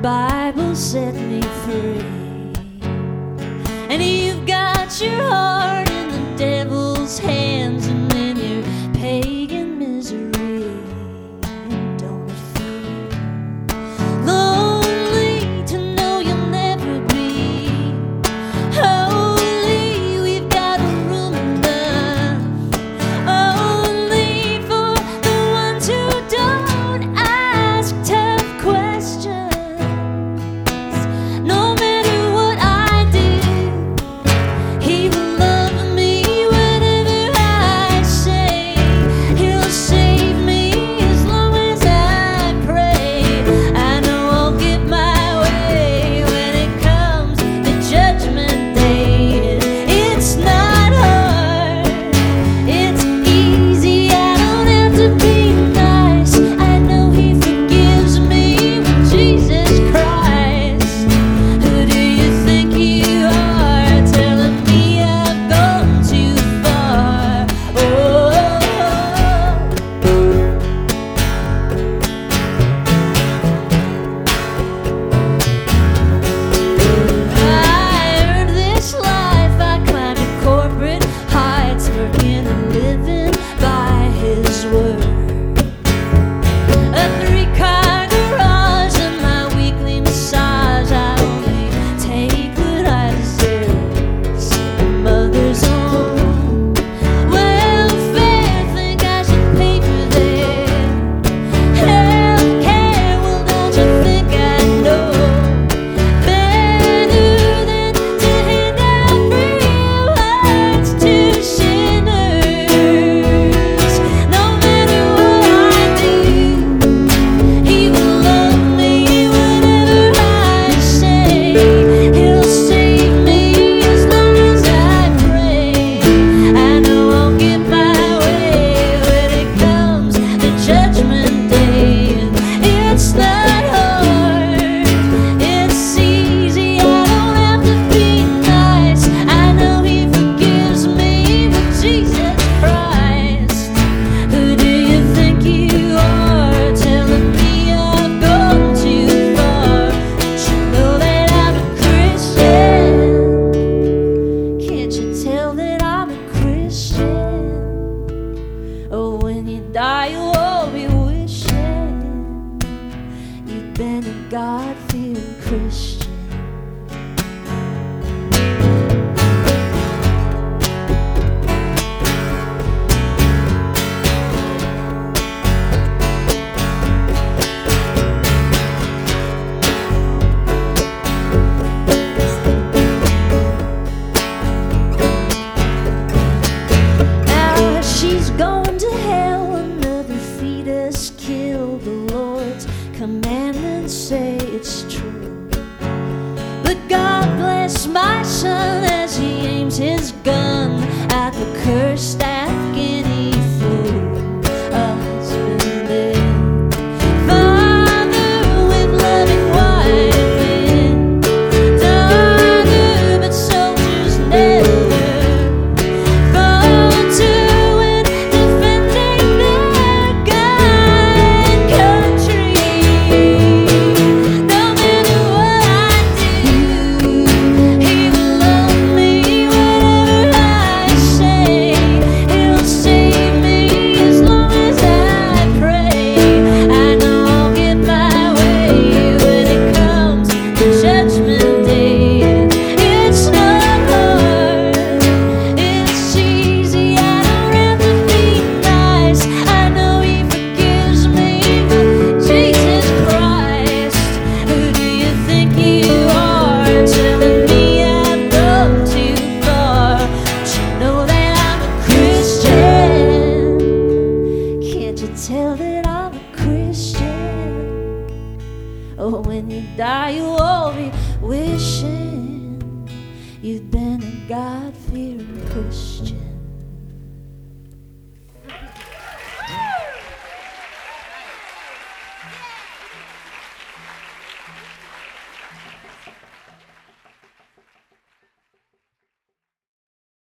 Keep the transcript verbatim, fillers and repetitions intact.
Bible set me free. And you've got your heart in the devil's hands, and then your pagan misery. Don't it feel lonely to know you'll never be holy? We've got a room enough only for the ones who don't ask tough questions. No matter what I do, He will love me. Whatever I say, He'll save me as long as I pray. I know I'll get my way when it comes to Judgment Day. It's not hard, it's easy. I don't have to be nice. I know He forgives me with Jesus Christ. Who do you think you are, telling me I've gone too far? Oh, I earned this life. I climbed to corporate heights, working and living by His word. A three-car garage and my weekly massage. I only take what I deserve. Some mother's own welfare, think I should pay for their health care. Well, don't you think I know better than to hand out free words to sinners? No matter what I do, He will love me. Whatever I say, He'll save me as long as I pray. I know I'll get my way when it comes to Judgment Day. It's not hard, it's easy. I don't have to be nice. I know He forgives me with Jesus Christ. Who do you think you are, telling me I've gone too far? Don't you know that I'm a Christian? Can't you tell that I'm a Christian? Oh, when you die, you'll all be wishing you'd been a God-fearing Christian. Now she's going to hell, another fetus killed. The Lord's commandments say it's true. But God bless my son as he aims his gun at the cursed Afghan fool. A husband and father with loving wife and daughter, but soldiers never fall to when defending their God and country. No matter what I do, He will love me. Whatever I say, He'll save me as long as I pray. I know I'll get my way when it comes to Judgment Day. It's not hard, it's easy. I don't have to be nice. I know He forgives me with Jesus Christ. Who do you think you are, telling me I've gone too far? Don't you know that I'm a Christian? Can't you tell that I'm a Christian? Oh, when you die, you'll all be wishing you'd been a God-fearing Christian.